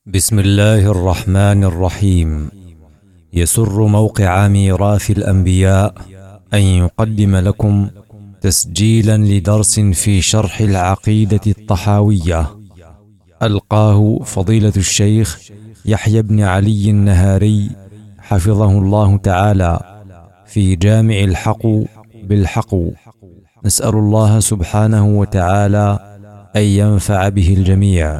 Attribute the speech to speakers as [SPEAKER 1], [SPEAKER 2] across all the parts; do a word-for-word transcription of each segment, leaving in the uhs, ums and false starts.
[SPEAKER 1] بسم الله الرحمن الرحيم. يسر موقع ميراث الأنبياء أن يقدم لكم تسجيلا لدرس في شرح العقيدة الطحاوية، ألقاه فضيلة الشيخ يحيى بن علي النهاري حفظه الله تعالى في جامع الحق بالحق. نسأل الله سبحانه وتعالى أن ينفع به الجميع.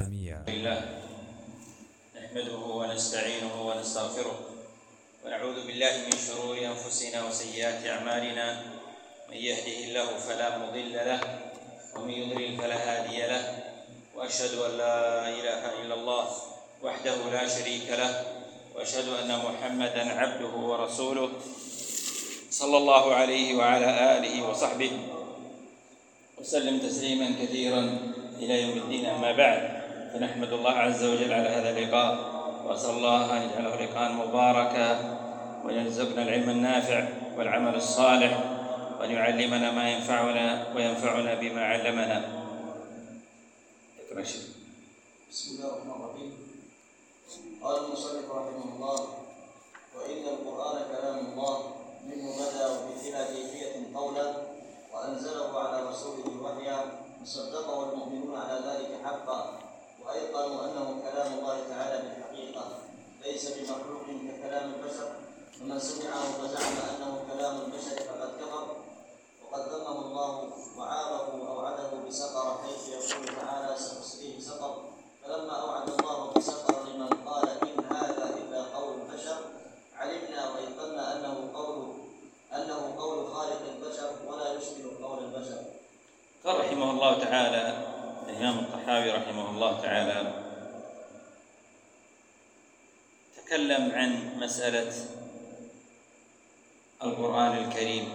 [SPEAKER 2] ونستعينه ونستغفره ونعوذ بالله من شرور أنفسنا وسيئات أعمالنا، من يهده الله فلا مضل له ومن يضلل فلا هادي له، وأشهد أن لا إله إلا الله وحده لا شريك له، وأشهد أن محمدًا عبده ورسوله صلى الله عليه وعلى آله وصحبه وسلم تسليمًا كثيرًا إلى يوم الدين. أما بعد، فنحمد الله عز وجل على هذا اللقاء، وأسأل الله أن يجعله لقاء مباركا، وأن يرزقنا العلم النافع والعمل الصالح، وأن يعلمنا ما ينفعنا وينفعنا بما علمنا.
[SPEAKER 3] بسم الله الرحمن الرحيم. قال المصنف رحمه الله: وإن القرآن كلام الله، منه بدا وبلا كيفية قولا، وأنزله على رسوله وحيا، وصدقه المؤمنون على ذلك حقا، وأيقنوا أنه كلام الله تعالى بالحقيقة، ليس بمخلوق ككلام البشر، ومن سمعه فزعم أنه كلام البشر فقد كفر، وقد ذمه الله وعابه أوعده بسقر، حيث يقول تعالى: سأصليه سقر. فلما أوعد الله بسقر لمن قال إن هذا إلا قول البشر، علمنا وأيقنا أنه قول أنه قول خالق البشر ولا يشبه قول البشر.
[SPEAKER 2] قال رحمه الله تعالى الإمام الطحاوي رحمه الله تعالى، تكلم عن مسألة القرآن الكريم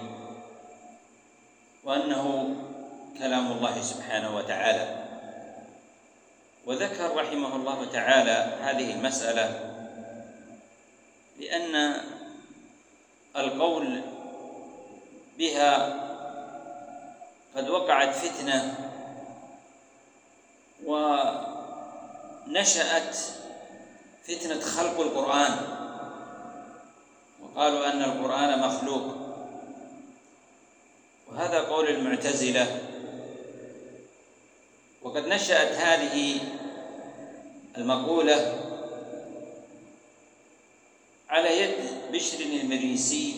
[SPEAKER 2] وأنه كلام الله سبحانه وتعالى، وذكر رحمه الله تعالى هذه المسألة لأن القول بها قد وقعت فتنة ونشأت فتنة خلق القرآن، وقالوا أن القرآن مخلوق، وهذا قول المعتزلة. وقد نشأت هذه المقولة على يد بشر المريسي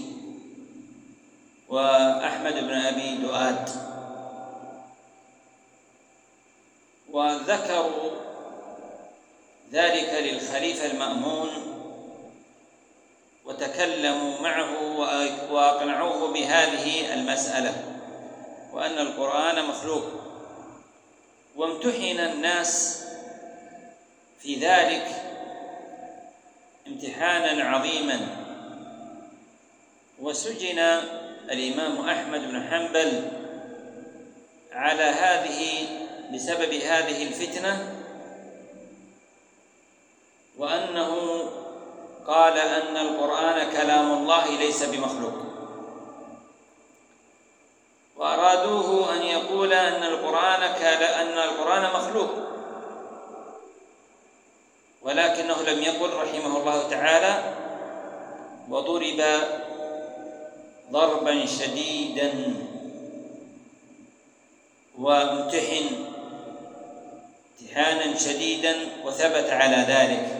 [SPEAKER 2] وأحمد بن أبي دؤاد، وذكروا ذلك للخليفة المأمون وتكلموا معه وأقنعوه بهذه المسألة، وأن القرآن مخلوق. وامتحن الناس في ذلك امتحانا عظيما، وسجن الإمام أحمد بن حنبل على هذه بسبب هذه الفتنة، وأنه قال أن القرآن كلام الله ليس بمخلوق، وأرادوه أن يقول أن القرآن أن القرآن مخلوق، ولكنه لم يقل رحمه الله تعالى: وضرب ضربا شديدا وامتحن امتحانا شديدا وثبت على ذلك.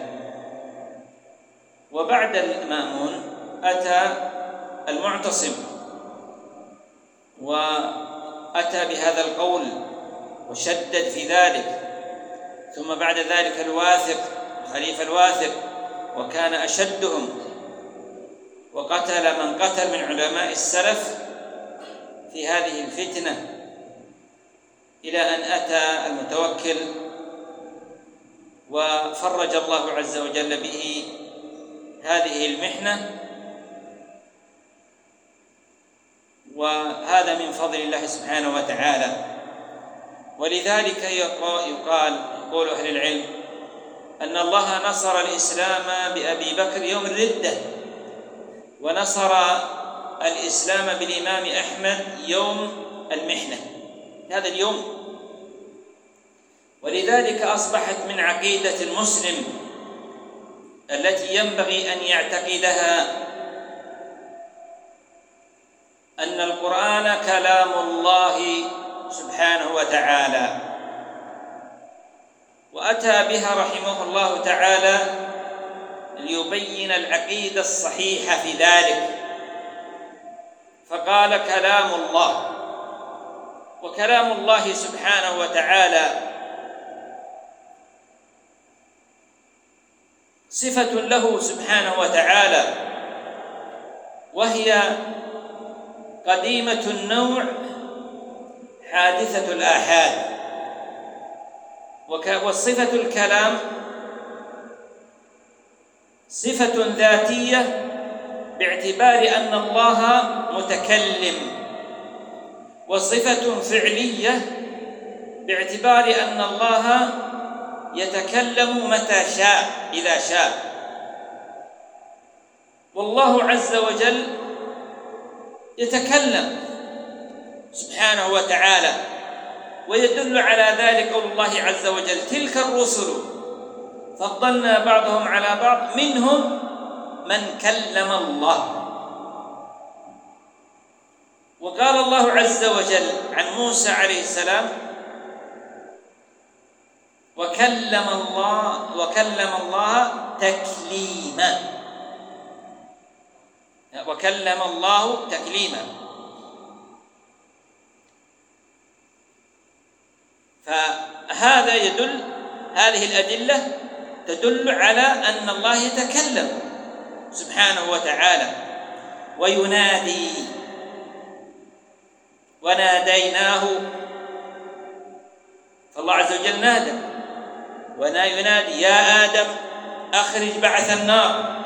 [SPEAKER 2] وبعد المأمون أتى المعتصم وأتى بهذا القول وشدد في ذلك، ثم بعد ذلك الواثق الخليفة الواثق، وكان أشدهم، وقتل من قتل من علماء السلف في هذه الفتنة، إلى أن أتى المتوكل وفرج الله عز وجل به هذه المحنة، وهذا من فضل الله سبحانه وتعالى. ولذلك يقال يقول أهل العلم أن الله نصر الإسلام بأبي بكر يوم الردة، ونصر الإسلام بالإمام أحمد يوم المحنة، هذا اليوم. ولذلك أصبحت من عقيدة المسلم التي ينبغي أن يعتقدها أن القرآن كلام الله سبحانه وتعالى، وأتى بها رحمه الله تعالى ليبين العقيدة الصحيحة في ذلك، فقال كلام الله. وكلام الله سبحانه وتعالى صفة له سبحانه وتعالى، وهي قديمة النوع حادثة الآحاد. والصفة الكلام صفة ذاتية باعتبار أن الله متكلم، وصفة فعلية باعتبار أن الله يتكلم متى شاء إذا شاء. والله عز وجل يتكلم سبحانه وتعالى، ويدل على ذلك قول الله عز وجل: تلك الرسل فضلنا بعضهم على بعض منهم من كلم الله. وقال الله عز وجل عن موسى عليه السلام: وكلم الله وكلم الله تكليما. وكلم الله تكليما. فهذا يدل، هذه الأدلة تدل على أن الله يتكلم سبحانه وتعالى وينادي. وناديناه، فالله عز وجل نادى ونا ينادي: يا آدم أخرج بعث النار.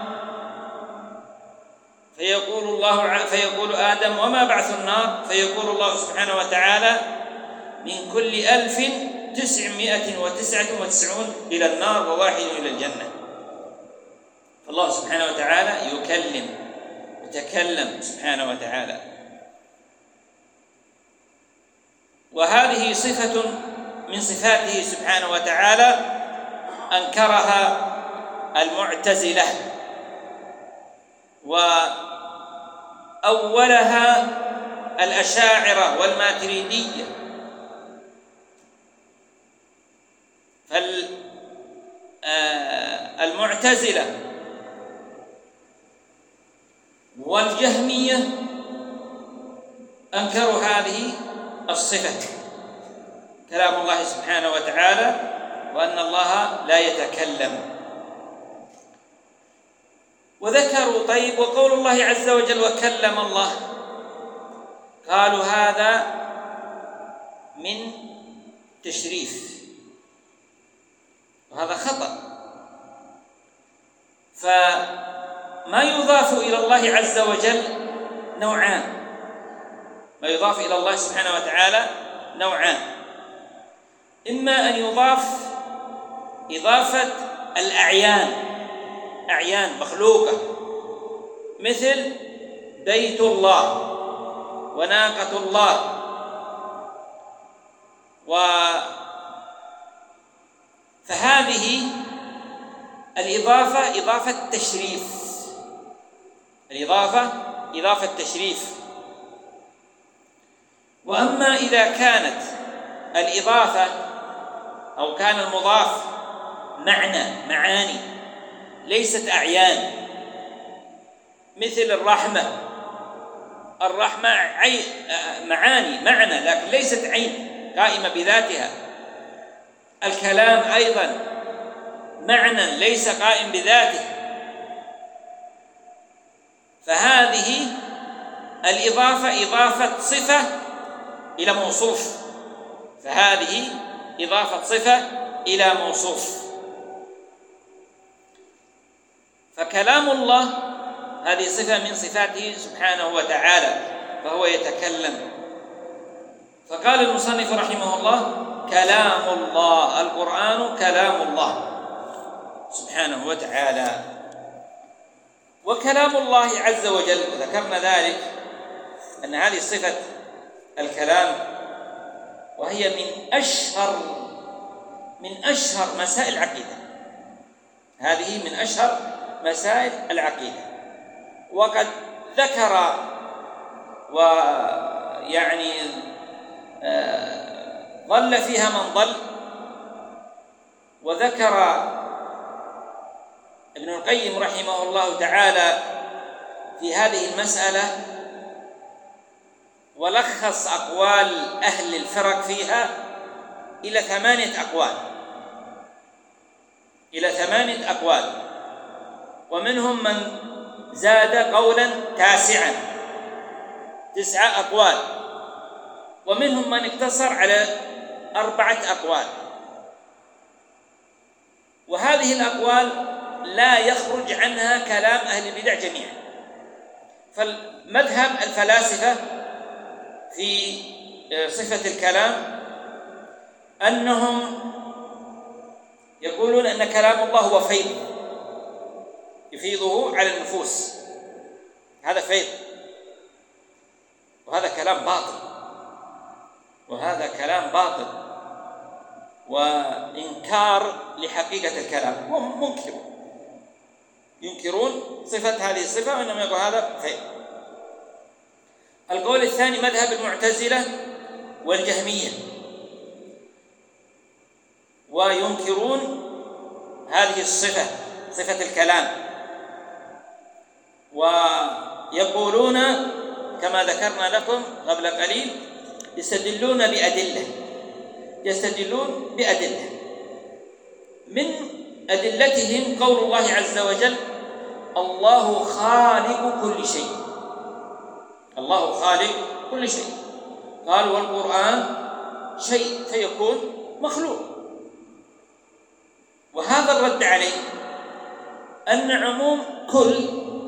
[SPEAKER 2] فيقول الله فيقول آدم: وما بعث النار؟ فيقول الله سبحانه وتعالى: من كل ألف تسعمائة وتسعة وتسعون إلى النار وواحد إلى الجنة. فالله سبحانه وتعالى يكلم، يتكلم سبحانه وتعالى. وهذه صفة من صفاته سبحانه وتعالى أنكرها المعتزلة، وأولها الأشاعرة والماتريدية. فالمعتزلة والجهمية أنكروا هذه الصفة، كلام الله سبحانه وتعالى، وأن الله لا يتكلم. وذكروا: طيب، وقول الله عز وجل وكلم الله، قالوا هذا من تشريف، وهذا خطأ. فما يضاف إلى الله عز وجل نوعان، ما يضاف إلى الله سبحانه وتعالى نوعان: إما أن يضاف إضافة الأعيان، أعيان مخلوقة، مثل بيت الله وناقة الله، و فهذه الإضافة إضافة تشريف، الإضافة إضافة تشريف. وأما إذا كانت الإضافة أو كان المضاف معنى، معاني ليست أعيان، مثل الرحمة، الرحمة عين، معاني، معنى، لكن ليست عين قائمة بذاتها. الكلام أيضا معنى ليس قائم بذاته. فهذه الإضافة إضافة صفة إلى موصوف، فهذه إضافة صفة إلى موصوف. فكلام الله هذه صفة من صفاته سبحانه وتعالى، فهو يتكلم. فقال المصنف رحمه الله: كلام الله، القرآن كلام الله سبحانه وتعالى. وكلام الله عز وجل، ذكرنا ذلك أن هذه صفة الكلام، وهي من أشهر من أشهر مسائل العقيدة، هذه من أشهر مسائل العقيدة. وقد ذكر ويعني ضل فيها من ضل، وذكر ابن القيم رحمه الله تعالى في هذه المسألة ولخص أقوال أهل الفرق فيها إلى ثمانية أقوال إلى ثمانية أقوال ومنهم من زاد قولا تاسعا، تسعة أقوال، ومنهم من اقتصر على أربعة أقوال. وهذه الأقوال لا يخرج عنها كلام أهل البدع جميعا. فالمذهب الفلاسفة في صفة الكلام أنهم يقولون أن كلام الله هو فيض يفيضه على النفوس، هذا فيض، وهذا كلام باطل وهذا كلام باطل وإنكار لحقيقة الكلام، هم منكرون ينكرون صفة هذه الصفة وإنما يقول هذا فيض. القول الثاني مذهب المعتزلة والجهمية، وينكرون هذه الصفة صفة الكلام، ويقولون كما ذكرنا لكم قبل قليل يستدلون بأدلة يستدلون بأدلة من أدلتهم قول الله عز وجل الله خالق كل شيء، الله خالق كل شيء، قال والقرآن شيء فيكون مخلوق. وهذا الرد عليه أن عموم كل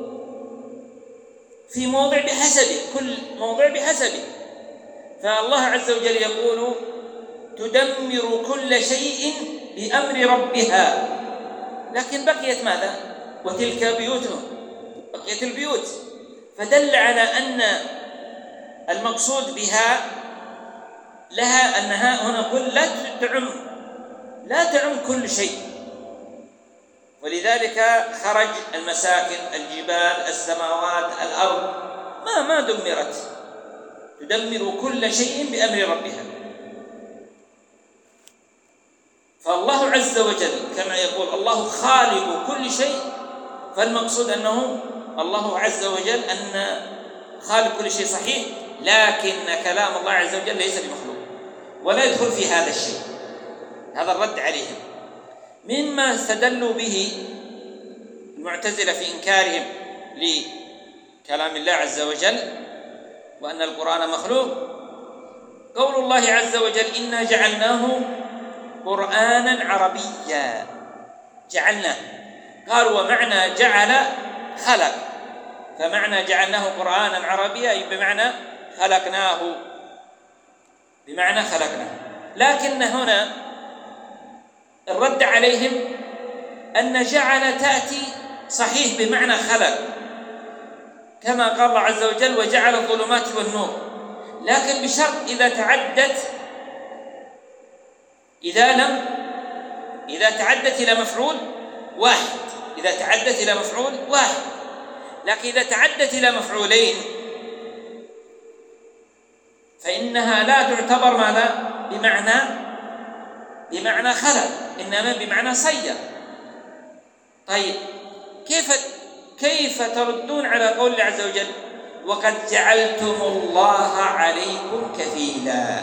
[SPEAKER 2] في موضع بحسبه، كل موضع بحسبه. فالله عز وجل يقول تدمر كل شيء بأمر ربها، لكن بقيت ماذا؟ وتلك بيوتهم، بقيت البيوت، فدل على أن المقصود بها لها أنها هنا كل لا تعم لا تعم كل شيء. ولذلك خرج المساكن، الجبال، السماوات، الأرض ما ما دمرت، تدمر كل شيء بأمر ربها. فالله عز وجل كما يقول الله خالق كل شيء، فالمقصود أنه الله عز وجل أن خالق كل شيء صحيح، لكن كلام الله عز وجل ليس بمخلوق ولا يدخل في هذا الشيء. هذا الرد عليهم. مما استدلوا به المعتزلة في إنكارهم لكلام الله عز وجل وأن القرآن مخلوق قول الله عز وجل إنا جعلناه قرآنا عربيا. جعلناه، قالوا ومعنى جعل خلق، فمعنى جعلناه قرآنا عربيا أي بمعنى خلقناه، بمعنى خلقناه. لكن هنا الرد عليهم أن جعل تأتي صحيح بمعنى خلق، كما قال الله عز وجل وجعل الظلمات والنور، لكن بشرط إذا تعدت إذا لم إذا تعدت إلى مفعول واحد إذا تعدت إلى مفعول واحد لكن إذا تعدت إلى مفعولين فإنها لا تعتبر ماذا؟ بمعنى بمعنى خلق، إنما بمعنى صير. طيب كيف كيف تردون على قول الله عز وجل وقد جعلتم الله عليكم كفيلا؟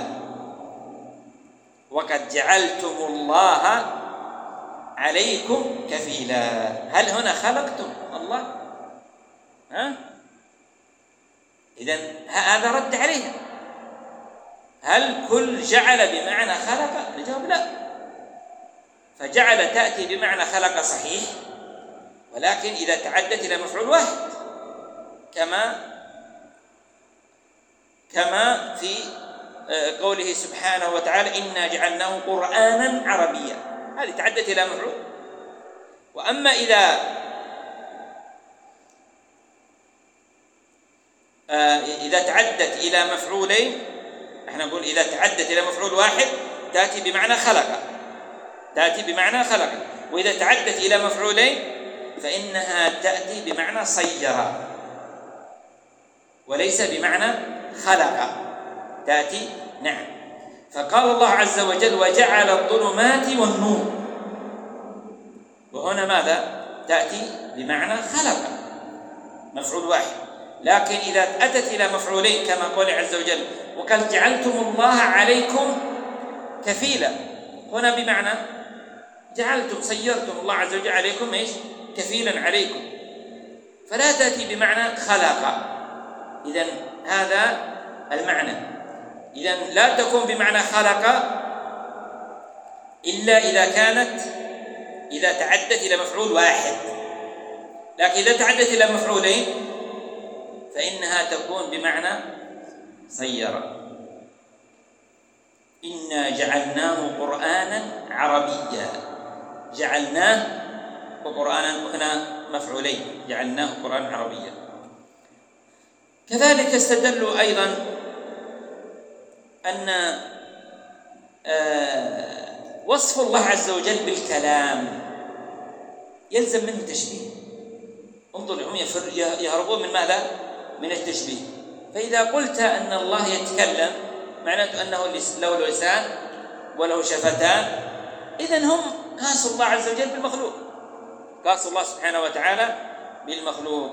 [SPEAKER 2] وقد جعلتم الله عليكم كفيلا، هل هنا خلقتم الله؟ ها؟ إذن هذا رد عليها. هل كل جعل بمعنى خلق؟ الجواب لا. فجعل تأتي بمعنى خلق صحيح، ولكن إذا تعدت إلى مفعول واحد كما كما في قوله سبحانه وتعالى إنا جعلناه قرآنا عربيا، هذه تعدت إلى مفعول. وأما إذا إذا تعدت إلى مفعولين، احنا نقول إذا تعدت إلى مفعول واحد تأتي بمعنى خلق، تأتي بمعنى خلق. وإذا تعدت إلى مفعولين فإنها تأتي بمعنى صير وليس بمعنى خلق، تأتي نعم. فقال الله عز وجل وجعل الظلمات والنور، وهنا ماذا؟ تأتي بمعنى خلق، مفعول واحد. لكن إذا أتت إلى مفعولين كما قال عز وجل وقال جعلتم الله عليكم كفيلا، هنا بمعنى جعلتم صيرتم الله عز وجل عليكم إيش؟ كفيلا عليكم، فلا تأتي بمعنى خلق. إذن هذا المعنى. إذن لا تكون بمعنى خلق إلا إذا كانت إذا تعدت إلى مفعول واحد، لكن إذا تعدت إلى مفعولين فإنها تكون بمعنى صير. إنا جعلناه قرآنا عربيا، جعلناه وقرآنا هنا مفعولين، جعلناه قرآنا عربيا. كذلك استدلوا أيضا أن وصف الله عز وجل بالكلام يلزم منه تشبيه. انظر هم يهربون من ماذا؟ من التشبيه. فإذا قلت أن الله يتكلم معناته أنه له لسان وله شفتان، إذن هم قاسوا الله عز وجل بالمخلوق، قاسوا الله سبحانه وتعالى بالمخلوق.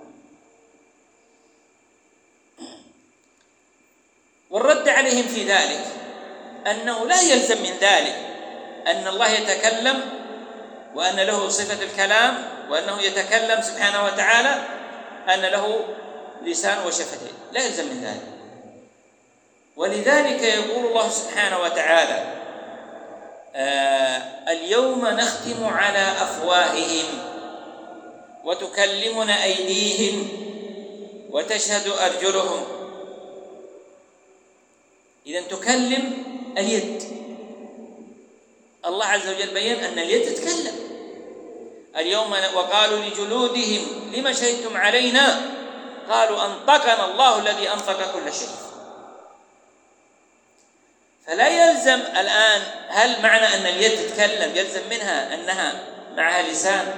[SPEAKER 2] والرد عليهم في ذلك أنه لا يلزم من ذلك أن الله يتكلم وأن له صفة الكلام وأنه يتكلم سبحانه وتعالى أن له لسان وشفتين، لا يلزم من ذلك. ولذلك يقول الله سبحانه وتعالى آه اليوم نختم على أفواههم وتكلمنا أيديهم وتشهد أرجلهم. إذن تكلم اليد، الله عز وجل بيّن أن اليد تتكلم. اليوم وقالوا لجلودهم لما شهدتم علينا قالوا أنطقنا الله الذي أنطق كل شيء. فلا يلزم الآن، هل معنى أن اليد تتكلم يلزم منها أنها معها لسان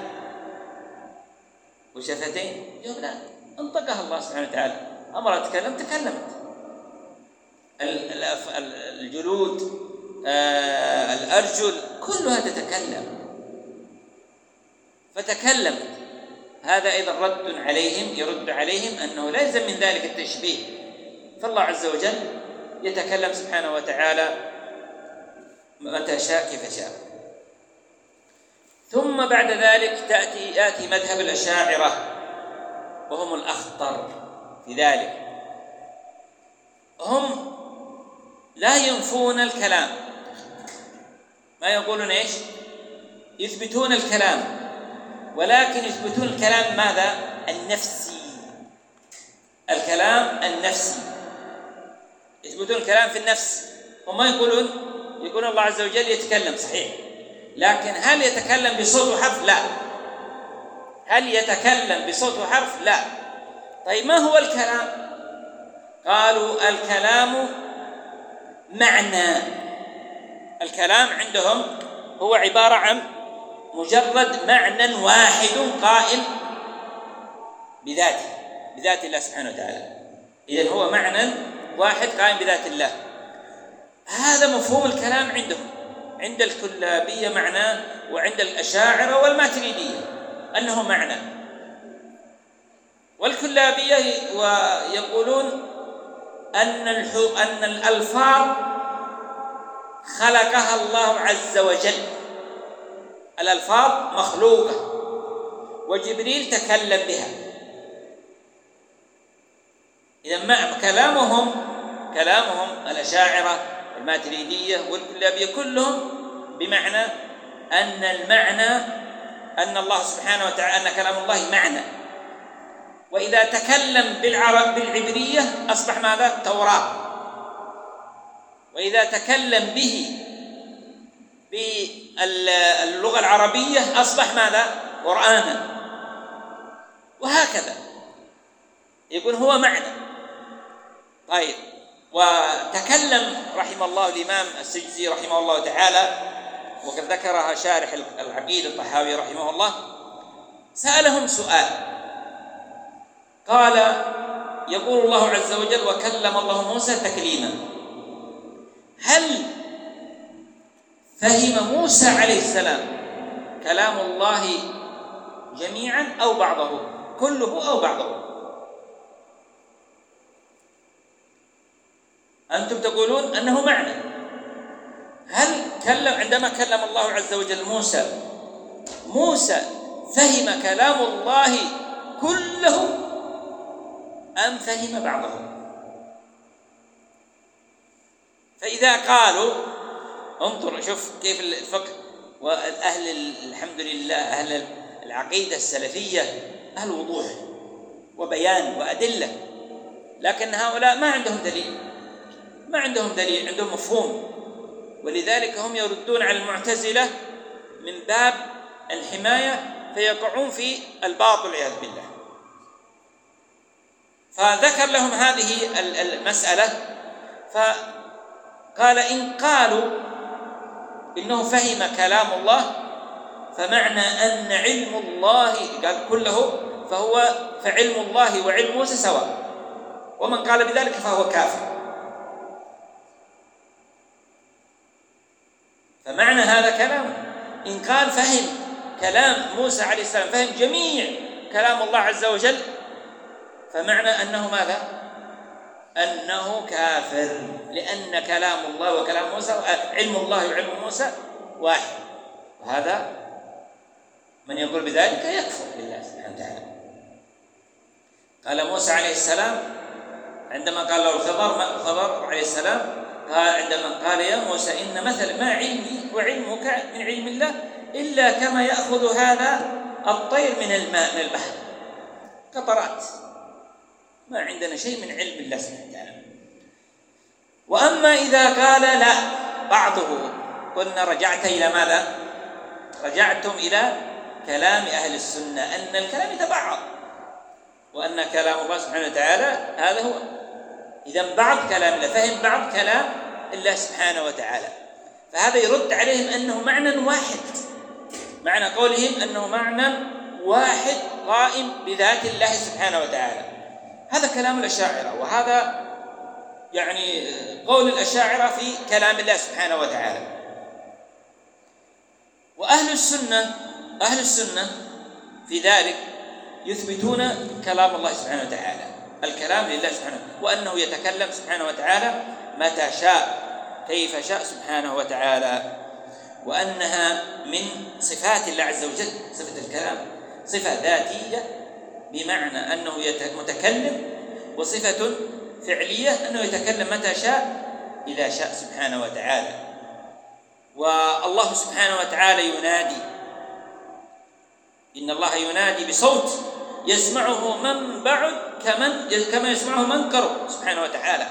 [SPEAKER 2] وشفتين؟ جواب لا، أنطقها الله سبحانه وتعالى، أمر تكلم تكلمت. الجلود آه، الأرجل كلها تتكلم فتكلمت. هذا أيضا رد عليهم، يرد عليهم أنه لا يلزم من ذلك التشبيه، فالله عز وجل يتكلم سبحانه وتعالى متى شاء كيف شاء. ثم بعد ذلك تأتي يأتي مذهب الأشاعرة وهم الأخطر في ذلك. هم لا ينفون الكلام، ما يقولون إيش؟ يثبتون الكلام، ولكن يثبتون الكلام ماذا؟ النفسي، الكلام النفسي، يثبتون الكلام في النفس. وما يقولون يقول الله عز وجل يتكلم صحيح، لكن هل يتكلم بصوت وحرف؟ لا. هل يتكلم بصوت وحرف؟ لا. طيب ما هو الكلام؟ قالوا الكلام معنى. الكلام عندهم هو عبارة عن مجرد معنى واحد قائم بذاته، بذات الله سبحانه وتعالى. إذن هو معنى واحد قائم بذات الله. هذا مفهوم الكلام عندهم، عند الكلابية معناه، وعند الأشاعرة والماتريدية أنه معنى. والكلابية ويقولون أن أن الألفاظ خلقها الله عز وجل، الألفاظ مخلوقة وجبريل تكلم بها. إذا ما كلامهم كلامهم الأشاعرة والماتريدية والكلابية كلهم بمعنى أن المعنى أن الله سبحانه وتعالى أن كلام الله معنى. وإذا تكلم بالعرب بالعبرية أصبح ماذا؟ توراة. وإذا تكلم به باللغة العربية أصبح ماذا؟ قرآنا. وهكذا يقول هو معنى. طيب، وتكلم رحمه الله الإمام السجزي رحمه الله تعالى وقد ذكرها شارح العقيدة الطحاوي رحمه الله، سألهم سؤال، قال: يقول الله عز وجل: وكلم الله موسى تكليما. هل فهم موسى عليه السلام كلام الله جميعا أو بعضه، كله أو بعضه؟ أنتم تقولون أنه معنى. هل كلم عندما كلم الله عز وجل موسى موسى فهم كلام الله كله أم فهم بعضه؟ فإذا قالوا، انظر شوف كيف الفقه والأهل الحمد لله أهل العقيدة السلفية أهل وضوح وبيان وأدلة، لكن هؤلاء ما عندهم دليل، ما عندهم دليل، عندهم مفهوم، ولذلك هم يردون على المعتزلة من باب الحماية فيقعون في الباطل والعياذ بالله. فذكر لهم هذه المسألة، فقال: إن قالوا إنه فهم كلام الله فمعنى أن علم الله قال كله، فهو فعلم الله وعلم موسى سواء، ومن قال بذلك فهو كافر. فمعنى هذا كلام، إن قال فهم كلام موسى عليه السلام، فهم جميع كلام الله عز وجل، فمعنى أنه ماذا؟ أنه كافر، لأن كلام الله وكلام موسى، علم الله وعلم موسى واحد، وهذا من يقول بذلك يكفر بالله سبحانه وتعالى. قال موسى عليه السلام عندما قال له الخضر الخضر عليه السلام، قال عندما قال: يا موسى إن مثل ما علمي وعلمك من علم الله إلا كما يأخذ هذا الطير من الماء من البحر، قطرات، ما عندنا شيء من علم الله سبحانه وتعالى. وأما إذا قال لا بعضه، قلنا رجعت إلى ماذا؟ رجعتم إلى كلام أهل السنة أن الكلام يتبعض، وأن كلام الله سبحانه وتعالى هذا هو. إذن بعض كلام الله، فهم بعض كلام الله سبحانه وتعالى، فهذا يرد عليهم أنه معنى واحد، معنى قولهم أنه معنى واحد قائم بذات الله سبحانه وتعالى. هذا كلام الأشاعرة، وهذا يعني قول الأشاعرة في كلام الله سبحانه وتعالى. وأهل السنة أهل السنة في ذلك يثبتون كلام الله سبحانه وتعالى، الكلام لله سبحانه، وأنه يتكلم سبحانه وتعالى متى شاء كيف شاء سبحانه وتعالى، وأنها من صفات الله عز وجل. صفة الكلام صفة ذاتية بمعنى أنه متكلم، وصفة فعلية أنه يتكلم متى شاء إذا شاء سبحانه وتعالى. والله سبحانه وتعالى ينادي، إن الله ينادي بصوت يسمعه من بعد كمن كما يسمعه من قرب سبحانه وتعالى.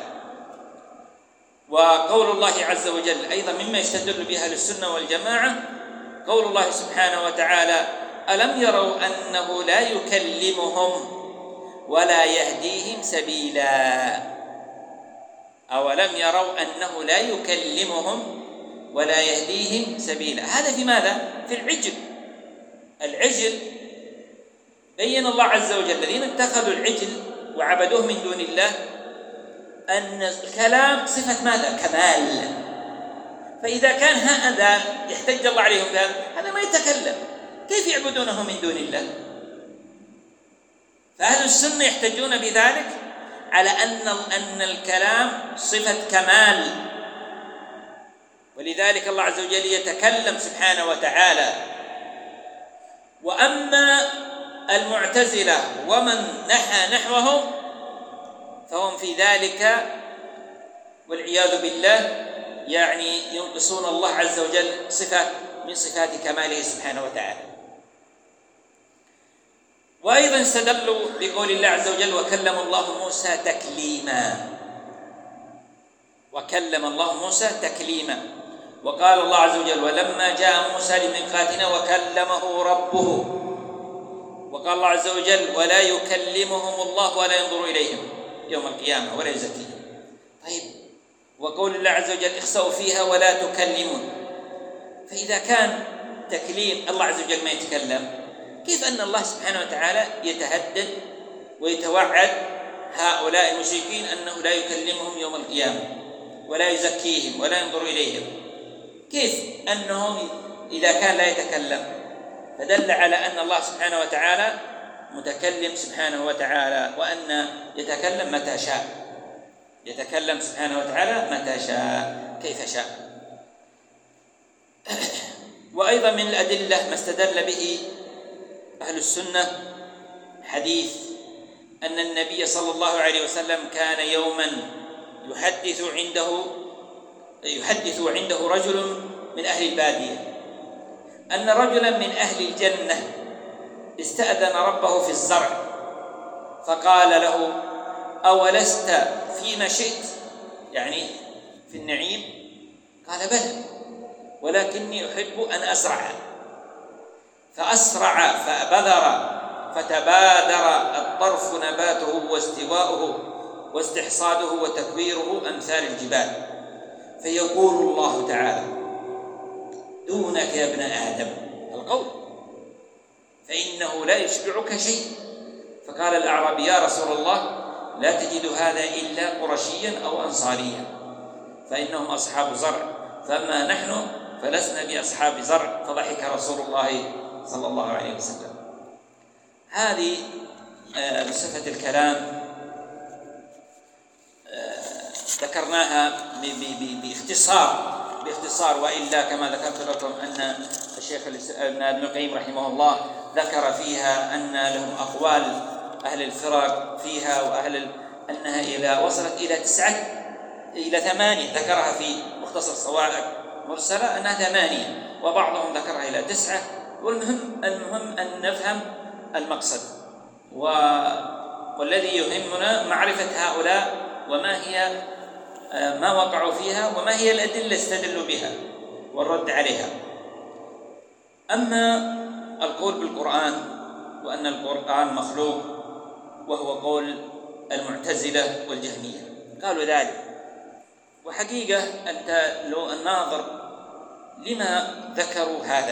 [SPEAKER 2] وقول الله عز وجل أيضا مما يستدل به أهل السنة والجماعة قول الله سبحانه وتعالى: ألم يروا أنه لا يكلمهم ولا يهديهم سبيلا. أولم يروا أنه لا يكلمهم ولا يهديهم سبيلا. هذا في ماذا؟ في العجل. العجل بين الله عز وجل الذين اتخذوا العجل وعبدوه من دون الله أن الكلام صفة ماذا؟ كمال. فإذا كان هذا يحتج الله عليهم بهذا، هذا ما يتكلم، كيف يعبدونه من دون الله؟ فأهل السنة يحتجون بذلك على أن أن الكلام صفة كمال، ولذلك الله عز وجل يتكلم سبحانه وتعالى. وأما المعتزلة ومن نحى نحوهم فهم في ذلك والعياذ بالله يعني ينقصون الله عز وجل صفة من صفات كماله سبحانه وتعالى. وأيضا استدلوا بقول الله عز وجل: وكلم الله موسى تكليما. وكلم الله موسى تكليما. وقال الله عز وجل: ولما جاء موسى لميقاتنا وكلمه ربه. وقال الله عز وجل: ولا يكلمهم الله ولا ينظر إليهم يوم القيامة ولا يزكيهم. طيب، وقول الله عز وجل: اخسأوا فيها ولا تكلمون. فإذا كان تكليم الله عز وجل ما يتكلم، كيف أن الله سبحانه وتعالى يتهدد ويتوعد هؤلاء المشركين أنه لا يكلمهم يوم القيامة ولا يزكيهم ولا ينظر إليهم؟ كيف أنه إذا كان لا يتكلم؟ فدل على أن الله سبحانه وتعالى متكلم سبحانه وتعالى، وأن يتكلم متى شاء، يتكلم سبحانه وتعالى متى شاء كيف شاء. وأيضا من الأدلة ما استدل به أهل السنة حديث أن النبي صلى الله عليه وسلم كان يوما يحدث عنده يحدث عنده رجل من أهل البادية أن رجلا من أهل الجنة استأذن ربه في الزرع فقال له: أولست فيما شئت، يعني في النعيم؟ قال: بلى، ولكني أحب أن أزرع. فأسرع فبذر فتبادر الطرف نباته واستواؤه واستحصاده وتكويره أمثال الجبال، فيقول الله تعالى: دونك يا ابن آدم القول، فإنه لا يشبعك شيء. فقال الأعرابي: يا رسول الله، لا تجد هذا إلا قرشيا أو أنصاريا، فإنهم أصحاب زرع، فأما نحن فلسنا بأصحاب زرع. فضحك رسول الله صلى الله عليه وسلم. هذه بصفة الكلام ذكرناها باختصار باختصار وإلا كما ذكرت لكم أن الشيخ ابن القيم رحمه الله ذكر فيها أن لهم أقوال أهل الفرق فيها، وأهل ال... أنها إلى وصلت إلى تسعة إلى ثمانية، ذكرها في مختصر صواعق مرسلة أنها ثمانية، وبعضهم ذكرها إلى تسعة. والمهم المهم أن نفهم المقصد، و... والذي يهمنا معرفة هؤلاء وما هي ما وقعوا فيها وما هي الأدلة استدلوا بها والرد عليها. أما القول بالقرآن وأن القرآن مخلوق وهو قول المعتزلة والجهمية، قالوا ذلك. وحقيقة أنت لو الناظر لما ذكروا هذا،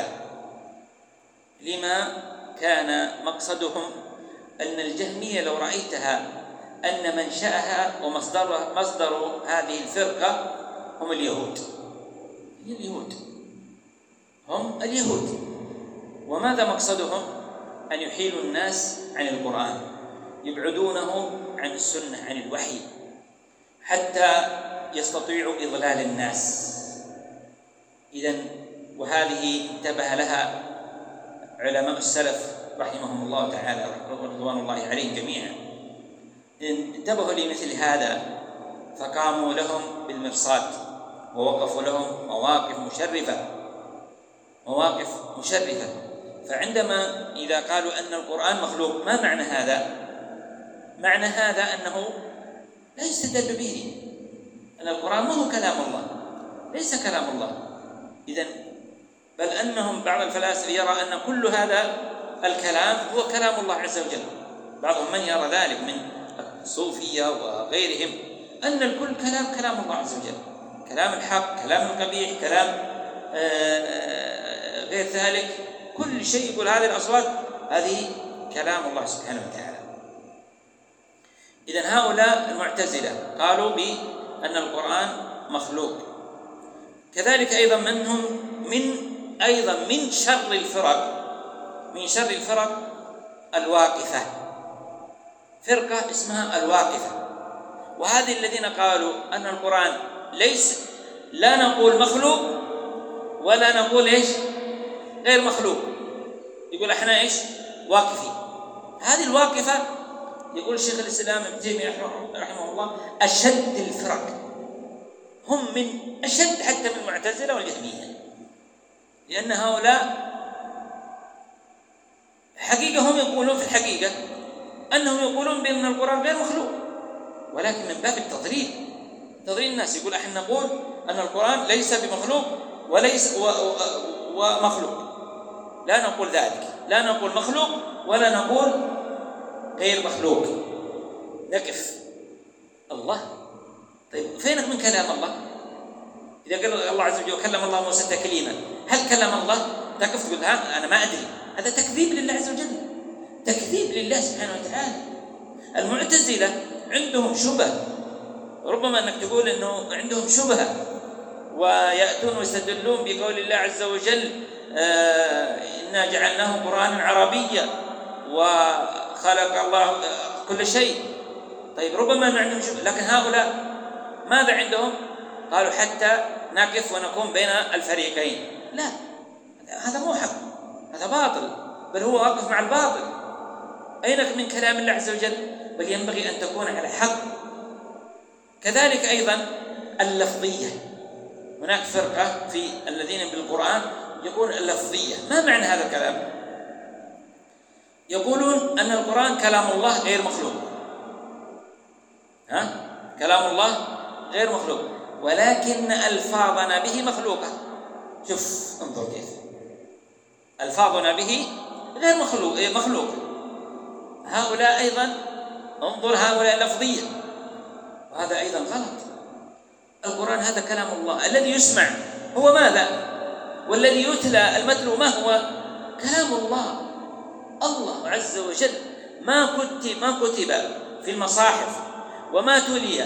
[SPEAKER 2] لما كان مقصدهم أن الجهمية لو رأيتها أن منشأها ومصدر مصدر هذه الفرقة هم اليهود، هم اليهود هم اليهود وماذا مقصدهم؟ أن يحيلوا الناس عن القرآن، يبعدونهم عن السنة عن الوحي، حتى يستطيعوا إضلال الناس. إذن وهذه انتبه لها علماء السلف رحمهم الله تعالى رضوان الله عليهم جميعا، انتبهوا لمثل هذا فقاموا لهم بالمرصاد ووقفوا لهم مواقف مشرفة مواقف مشرفة. فعندما إذا قالوا أن القرآن مخلوق، ما معنى هذا؟ معنى هذا أنه لا يستدل به، أن القرآن ما هو كلام الله، ليس كلام الله. إذن بل أنهم بعض الفلاسفة يرى أن كل هذا الكلام هو كلام الله عز وجل. بعضهم من يرى ذلك من الصوفية وغيرهم، أن الكل كلام كلام الله عز وجل، كلام الحق، كلام القبيح، كلام غير ذلك، كل شيء يقول هذه الأصوات هذه كلام الله سبحانه وتعالى. إذن هؤلاء المعتزلة قالوا بأن القرآن مخلوق. كذلك أيضا منهم من أيضا من شر الفرق من شر الفرق الواقفة، فرقة اسمها الواقفة، وهذه الذين قالوا أن القرآن ليس لا نقول مخلوق ولا نقول إيش غير مخلوق، يقول إحنا إيش واقفين. هذه الواقفة يقول شيخ الإسلام ابن تيمية رحمه الله أشد الفرق، هم من أشد حتى من المعتزلة والجهمية، لأن هؤلاء حقيقة هم يقولون في الحقيقة أنهم يقولون بأن القرآن غير مخلوق، ولكن من باب التضليل تضليل الناس. يقول احنا نقول أن القرآن ليس بمخلوق وليس ومخلوق، لا نقول ذلك، لا نقول مخلوق ولا نقول غير مخلوق، نقف. الله طيب فينك من كلام الله؟ إذا قال الله عز وجل كلم الله موسى تكليما، هل كلام الله؟ تقف تقول ها أنا ما أدري، هذا تكذيب لله عز وجل، تكذيب لله سبحانه وتعالى. المعتزلة عندهم شبه، ربما أنك تقول أنه عندهم شبهة ويأتون ويستدلون بقول الله عز وجل آه إنا جعلناه قرآنا عربيا وخلق الله كل شيء. طيب ربما ما عندهم شبهة، لكن هؤلاء ماذا عندهم؟ قالوا حتى نقف ونكون بين الفريقين. لا، هذا مو حق، هذا باطل، بل هو واقف مع الباطل. أينك من كلام الله عز وجل؟ بل ينبغي أن تكون على حق. كذلك أيضا اللفظية، هناك فرقة في الذين بالقرآن يقول اللفظية. ما معنى هذا الكلام؟ يقولون أن القرآن كلام الله غير مخلوق، ها؟ كلام الله غير مخلوق، ولكن ألفاظنا به مخلوقة. شوف انظر كيف ألفاظنا به غير مخلوق مخلوق. هؤلاء أيضا انظر هؤلاء لفظية، وهذا أيضا غلط. القرآن هذا كلام الله الذي يسمع هو ماذا؟ والذي يتلى المتلو ما هو؟ كلام الله. الله عز وجل ما كتب ما كتب في المصاحف وما تلي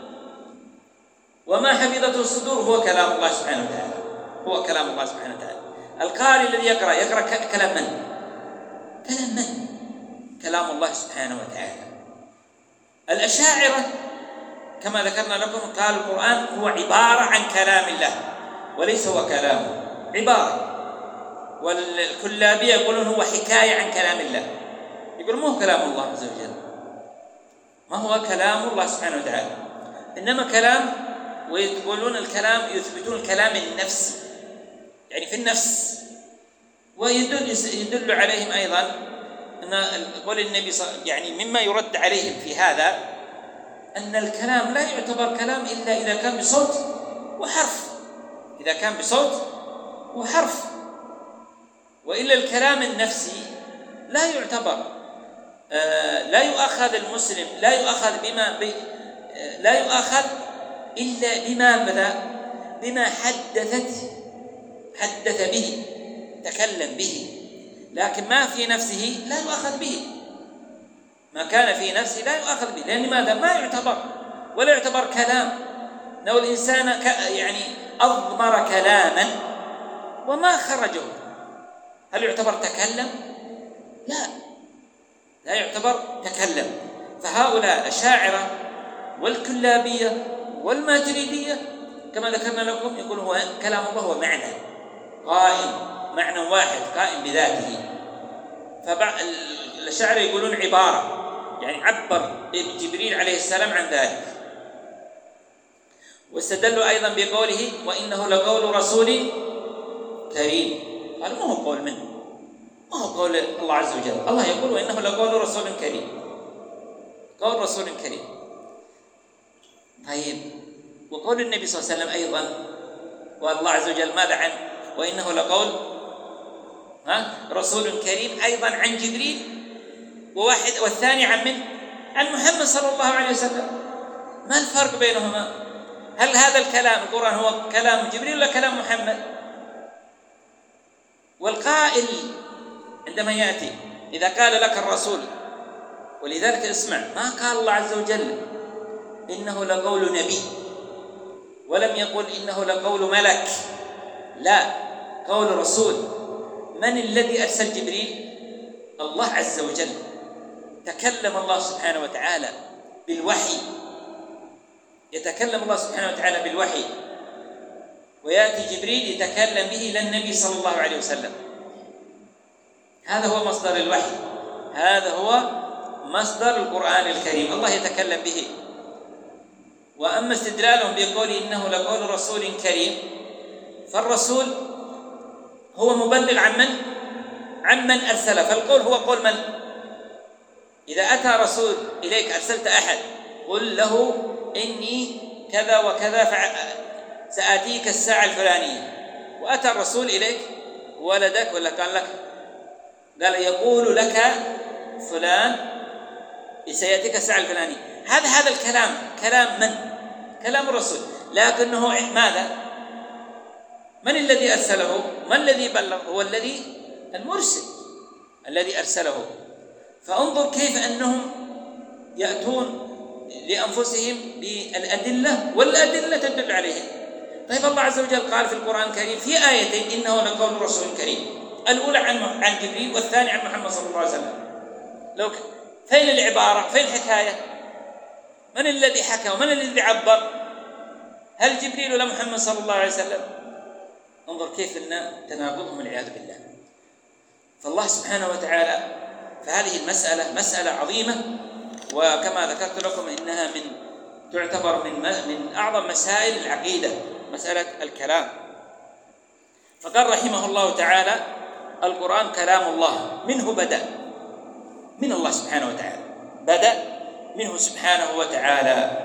[SPEAKER 2] وما حفظته الصدور هو كلام الله سبحانه وتعالى، هو كلام الله سبحانه وتعالى. القارئ الذي يقرأ يقرأ كلام من؟ كلام من؟ كلام الله سبحانه وتعالى. الأشاعرة كما ذكرنا لكم قال القرآن هو عبارة عن كلام الله وليس هو كلامه، عبارة. والكلابية يقولون هو حكاية عن كلام الله، يقول ما هو كلام الله عز وجل، ما هو كلام الله سبحانه وتعالى، إنما كلام. ويقولون الكلام يثبتون الكلام النفسي، يعني في النفس. ويدل يدل عليهم أيضا أن قول النبي يعني مما يرد عليهم في هذا أن الكلام لا يعتبر كلام إلا إذا كان بصوت وحرف، إذا كان بصوت وحرف، وإلا الكلام النفسي لا يعتبر. آه لا يؤخذ المسلم، لا يؤخذ بما بي آه لا يؤخذ إلا بما بدا بما حدثت حدث به تكلم به، لكن ما في نفسه لا يؤخذ به، ما كان في نفسه لا يؤخذ به، لأن ماذا؟ ما يعتبر ولا يعتبر كلام. لو الإنسان يعني أضمر كلاما وما خرجه هل يعتبر تكلم؟ لا، لا يعتبر تكلم. فهؤلاء الأشاعرة والكلابية والماتريدية كما ذكرنا لكم يقول هو كلام الله هو معنى قائم، معنى واحد قائم بذاته. فالأشاعرة يقولون عبارة، يعني عبر جبريل عليه السلام عن ذلك. واستدلوا أيضا بقوله وإنه لقول رسول كريم، قال ما هو قول منه، ما هو قول الله عز وجل، الله يقول وإنه لقول رسول كريم، قول رسول كريم. طيب وقول النبي صلى الله عليه وسلم أيضا والله عز وجل ماذا عنه؟ وإنه لقول ها رسول كريم أيضا عن جبريل، وواحد والثاني عن من؟ عن محمد صلى الله عليه وسلم. ما الفرق بينهما؟ هل هذا الكلام القرآن هو كلام جبريل ولا كلام محمد؟ والقائل عندما يأتي إذا قال لك الرسول، ولذلك اسمع ما قال الله عز وجل إنه لقول نبي، ولم يقل إنه لقول ملك، لا، قول رسول. من الذي أرسل جبريل؟ الله عز وجل. تكلم الله سبحانه وتعالى بالوحي، يتكلم الله سبحانه وتعالى بالوحي، ويأتي جبريل يتكلم به إلى النبي صلى الله عليه وسلم. هذا هو مصدر الوحي، هذا هو مصدر القرآن الكريم، الله يتكلم به. وأما استدلالهم بقول إنه لقول رسول كريم، فالرسول هو مبلغ عن من؟ عن من أرسله، فالقول هو قول من؟ إذا أتى رسول إليك أرسلت أحد قل له إني كذا وكذا سآتيك الساعة الفلانية، وأتى الرسول إليك ولدك ولا قال لك قال يقول لك فلان سيأتيك الساعة الفلانية، هذا هذا الكلام كلام من؟ كلام الرسول، لكنه ماذا؟ من الذي أرسله؟ ما الذي بلغ؟ هو الذي المرسل الذي أرسله. فانظر كيف أنهم يأتون لأنفسهم بالأدلة والأدلة تدل عليهم. طيب الله عز وجل قال في القرآن الكريم في آيتين إنه لقول رسول كريم، الأولى عن عن جبريل والثانية عن محمد صلى الله عليه وسلم. لو ك... فين العبارة؟ فين الحكاية؟ من الذي حكى ومن الذي عبر؟ هل جبريل ولا محمد صلى الله عليه وسلم؟ انظر كيف أن تناقضهم والعياذ بالله. فالله سبحانه وتعالى فهذه المسألة مسألة عظيمة، وكما ذكرت لكم إنها من تعتبر من من أعظم مسائل العقيدة، مسألة الكلام. فقال رحمه الله تعالى: القرآن كلام الله، منه بدأ، من الله سبحانه وتعالى بدأ منه سبحانه وتعالى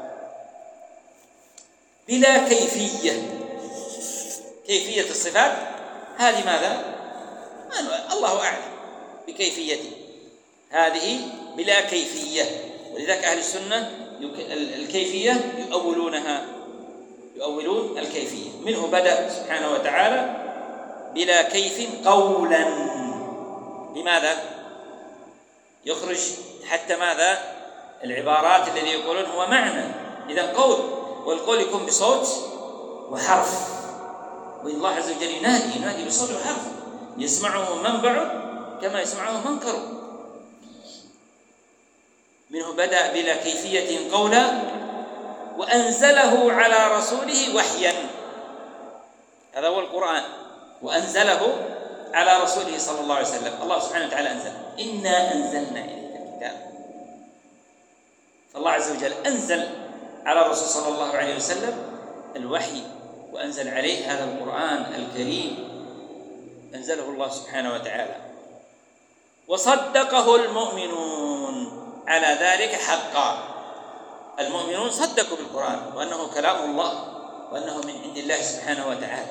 [SPEAKER 2] بلا كيفية. كيفية الصفات هذه ماذا؟ الله أعلم بكيفيته، هذه بلا كيفية. ولذلك أهل السنة الكيفية يؤولونها، يؤولون الكيفية. منه بدأ سبحانه وتعالى بلا كيف قولا. لماذا؟ يخرج حتى ماذا؟ العبارات الذي يقولون هو معنى، إذا قول، والقول يكون بصوت وحرف، والله عز وجل ينادي ينادي بصوت وحرف، يسمعه من بعد كما يسمعه من قرب. منه بدأ بلا كيفية قولا، وأنزله على رسوله وحيا. هذا هو القرآن، وأنزله على رسوله صلى الله عليه وسلم. الله سبحانه وتعالى أنزل: إنا أنزلنا إليك الكتاب. فالله عز وجل أنزل على الرسول صلى الله عليه وسلم الوحي، وأنزل عليه هذا القرآن الكريم، أنزله الله سبحانه وتعالى. وصدقه المؤمنون على ذلك حقا. المؤمنون صدقوا بالقرآن وأنه كلام الله وأنه من عند الله سبحانه وتعالى.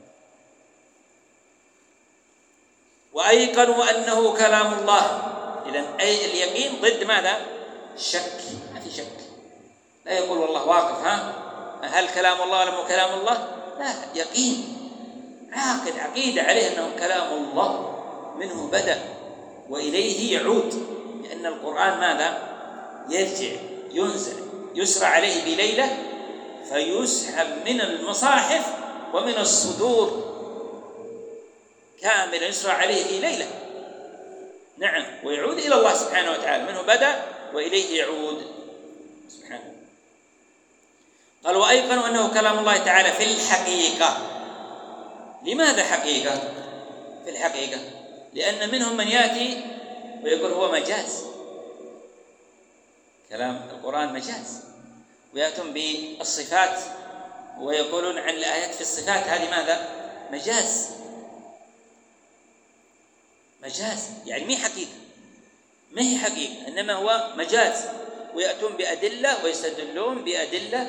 [SPEAKER 2] وأيقنوا أنه كلام الله. إذن أي اليقين ضد ماذا؟ الشك. ما في شك، لا يقول والله واقف ها هل كلام الله ولا مو كلام الله؟ لا، يقين عاقد عقيدة عليه أنه كلام الله، منه بدأ وإليه يعود. لأن القرآن ماذا؟ يرجع ينزل يسرى عليه بليلة، فيسحب من المصاحف ومن الصدور كاملا، يسرى عليه في ليلة. نعم، ويعود إلى الله سبحانه وتعالى. منه بدأ وإليه يعود سبحانه. قال: وأيقنوا أنه كلام الله تعالى في الحقيقة. لماذا حقيقة؟ في الحقيقة لأن منهم من يأتي ويقول هو مجاز، كلام القرآن مجاز، ويأتون بالصفات ويقولون عن الآيات في الصفات هذه ماذا؟ مجاز. مجاز يعني مي حقيقة، ما هي حقيقة، إنما هو مجاز. ويأتون بأدلة ويستدلون بأدلة.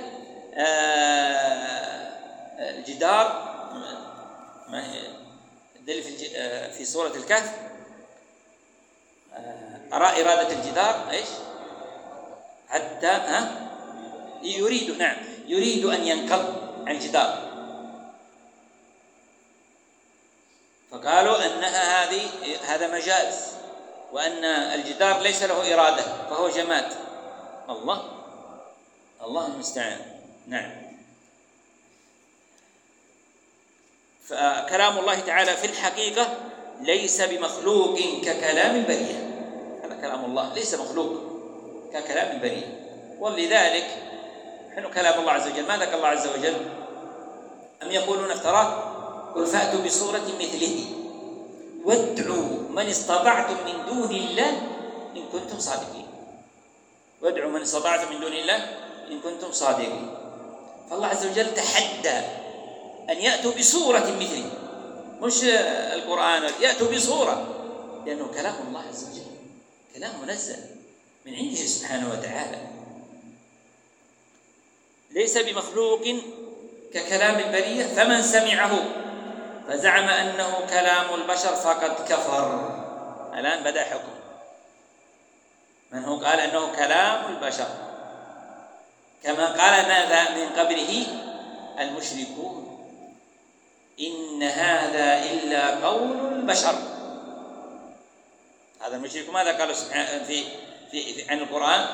[SPEAKER 2] آه الجدار ما هي الدليل في, آه في سورة الكهف؟ آه أرى إرادة الجدار إيش؟ حتى ها يريد نعم يريد أن ينقض عن الجدار، فقالوا أنها هذه هذا مجاز، وأن الجدار ليس له إرادة فهو جماد. الله الله المستعان. نعم. فكلام الله تعالى في الحقيقة ليس بمخلوق ككلام البرية. هذا كلام الله ليس مخلوق ككلام البرية. ولذلك نحن كلام الله عز وجل ماذا قال الله عز وجل؟ أم يقولون افتراه؟ قل فأتوا بصورة مثله وادعوا من استطعتم من دون الله إن كنتم صادقين. وادعوا من استطعتم من دون الله إن كنتم صادقين. فالله عز وجل تحدى أن يأتوا بصورة مثله، مش القرآن، يأتوا بصورة، لأنه كلام الله عز وجل كلام منزل من عنده سبحانه وتعالى، ليس بمخلوق ككلام البرية. فمن سمعه فزعم أنه كلام البشر فقد كفر. الآن بدأ حكم من هو قال أنه كلام البشر، كما قال ماذا من قبله؟ المشركون. إن هذا إلا قول البشر. هذا المشرك ماذا قالوا سبحانه في, في, في عن القرآن؟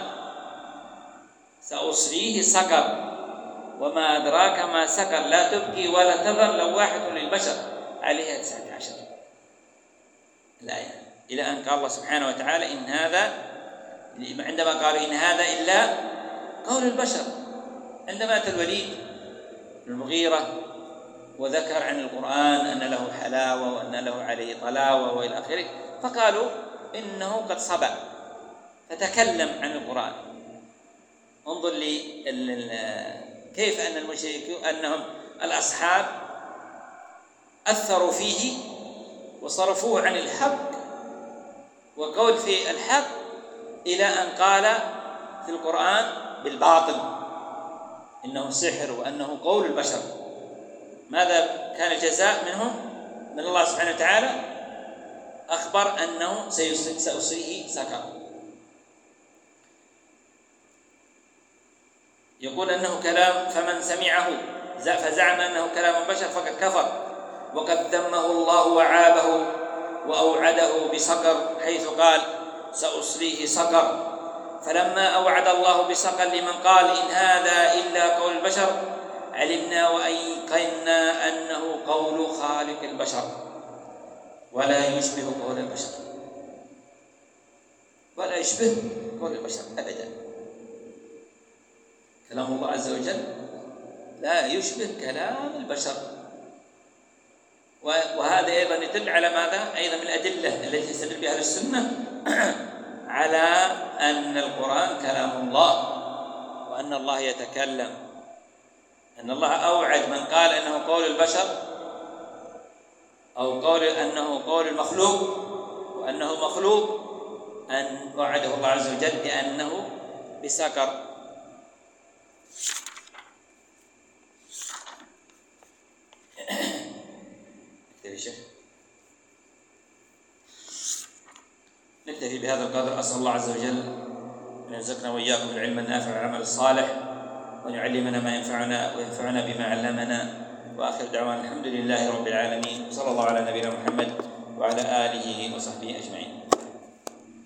[SPEAKER 2] سأصليه سقر وما أدراك ما سقر لا تبكي ولا تذر لواحة للبشر عليها تسعة عشر الآية، إلى أن قال الله سبحانه وتعالى إن هذا، عندما قالوا إن هذا إلا قول البشر. عندما أتى الوليد بن المغيرة وذكر عن القرآن أن له حلاوة وأن له عليه طلاوة وإلى آخره، فقالوا إنه قد صبأ فتكلم عن القرآن. انظر لي كيف أن المشركين أنهم الأصحاب أثروا فيه وصرفوه عن الحق وقول في الحق إلى أن قال في القرآن بالباطل إنه سحر وأنه قول البشر. ماذا كان الجزاء منهم من الله سبحانه وتعالى؟ أخبر أنه سأصليه سقر. يقول أنه كلام، فمن سمعه فزعم أنه كلام البشر فقد كفر، وقد ذمه الله وعابه وأوعده بسقر حيث قال سأصليه سقر. فلما أوعد الله بسقر لمن قال إن هذا إلا قول البشر علمنا وأيقنا أنه قول خالق البشر ولا يشبه قول البشر، ولا يشبه قول البشر أبدا. كلام الله عز وجل لا يشبه كلام البشر. وهذا أيضا يدل على ماذا؟ أيضا من الأدلة التي يستدل بها السنة على أن القرآن كلام الله وأن الله يتكلم. أن الله أوعد من قال أنه قول البشر أو قول أنه قول المخلوق وأنه مخلوق، أن وعده الله عز وجل بأنه بسقر. نكتفي بهذا القدر. أسأل الله عز وجل أن يرزقنا وإياكم العلم النافع والعمل الصالح، وأن يعلمنا ما ينفعنا وينفعنا بما علمنا. وآخر دعوانا الحمد لله رب العالمين، صلى الله على نبينا محمد وعلى آله وصحبه أجمعين.